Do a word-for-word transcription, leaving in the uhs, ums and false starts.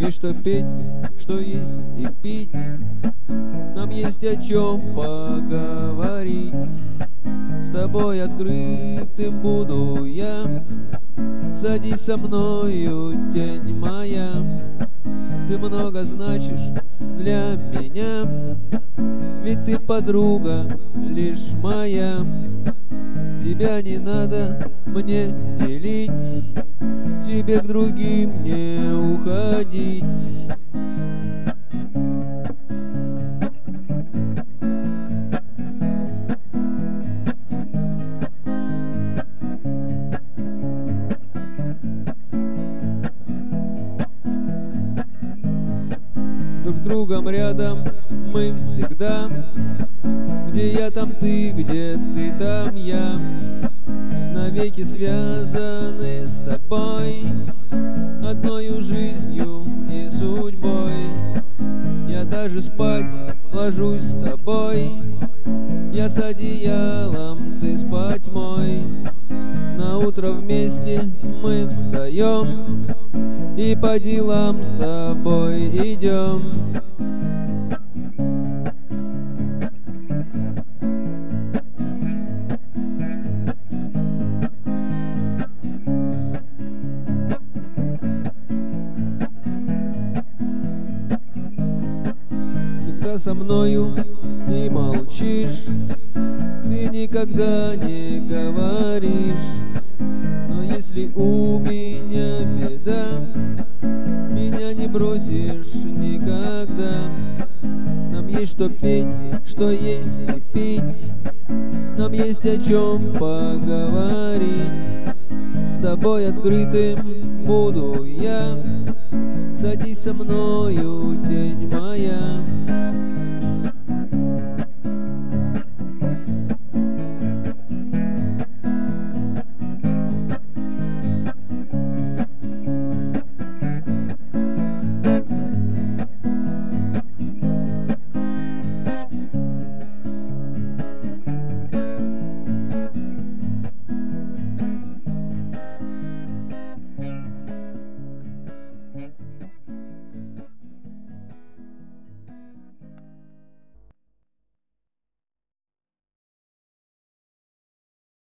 Есть что петь, что есть и пить. Нам есть о чем поговорить. С тобой открытым буду я. Садись со мною, тень моя. Ты много значишь для меня, ведь ты подруга лишь моя. Тебя не надо мне делить, тебе к другим не уходить. С друг другом рядом мы всегда. Где я, там ты, где ты, там я. Навеки связаны с тобой, одною жизнью и судьбой. Я даже спать ложусь с тобой. Я с одеялом, ты спать мой. На утро вместе мы встаем и по делам с тобой идем. Всегда со мною и молчишь, ты никогда не говоришь. Но если у меня беда, меня не бросишь никогда. Нам есть что петь, что есть и пить. Нам есть о чем поговорить. С тобой открытым буду я. Садись со мною, тень моя.